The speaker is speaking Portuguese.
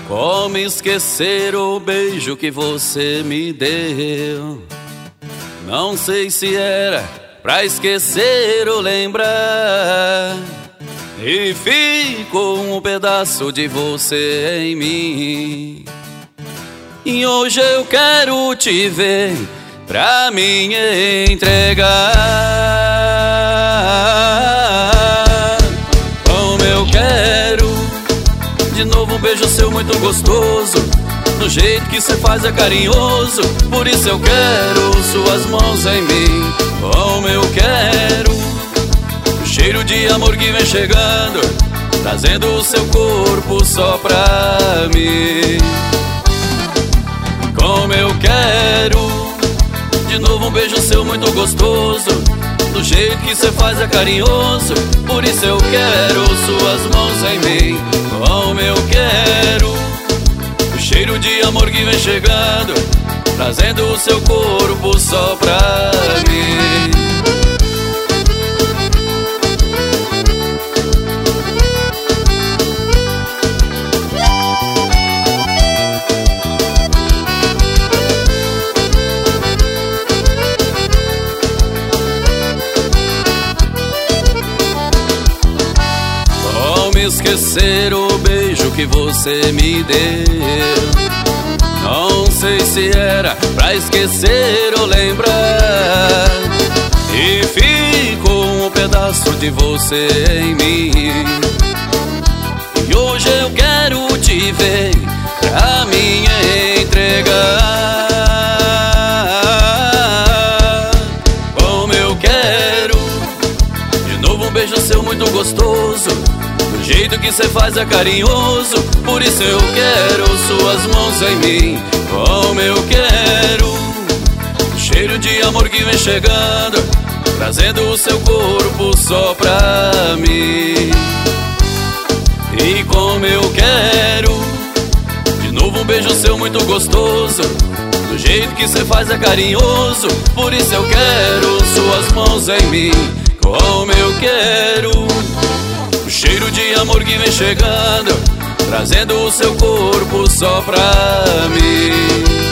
Como esquecer o beijo que você me deu? Não sei se era pra esquecer ou lembrar, e ficou um pedaço de você em mim. E hoje eu quero te ver pra me entregar. Como eu quero de novo um beijo seu muito gostoso, do jeito que cê faz é carinhoso. Por isso eu quero suas mãos em mim. Como eu quero o cheiro de amor que vem chegando, trazendo o seu corpo só pra mim. Como eu quero de novo um beijo seu muito gostoso, do jeito que cê faz é carinhoso. Por isso eu quero suas mãos em mim. Como eu quero o cheiro de amor que vem chegando, trazendo o seu corpo só pra mim. Esquecer o beijo que você me deu? Não sei se era pra esquecer ou lembrar, e ficou um pedaço de você em mim. E hoje eu quero te ver pra me entregar. Como eu quero de novo um beijo seu muito gostoso, do jeito que cê faz é carinhoso. Por isso eu quero suas mãos em mim. Como eu quero o cheiro de amor que vem chegando, trazendo o seu corpo só pra mim. E como eu quero de novo um beijo seu muito gostoso, do jeito que cê faz é carinhoso. Por isso eu quero suas mãos em mim. Como eu quero o cheiro de amor que vem chegando, trazendo o seu corpo só pra mim.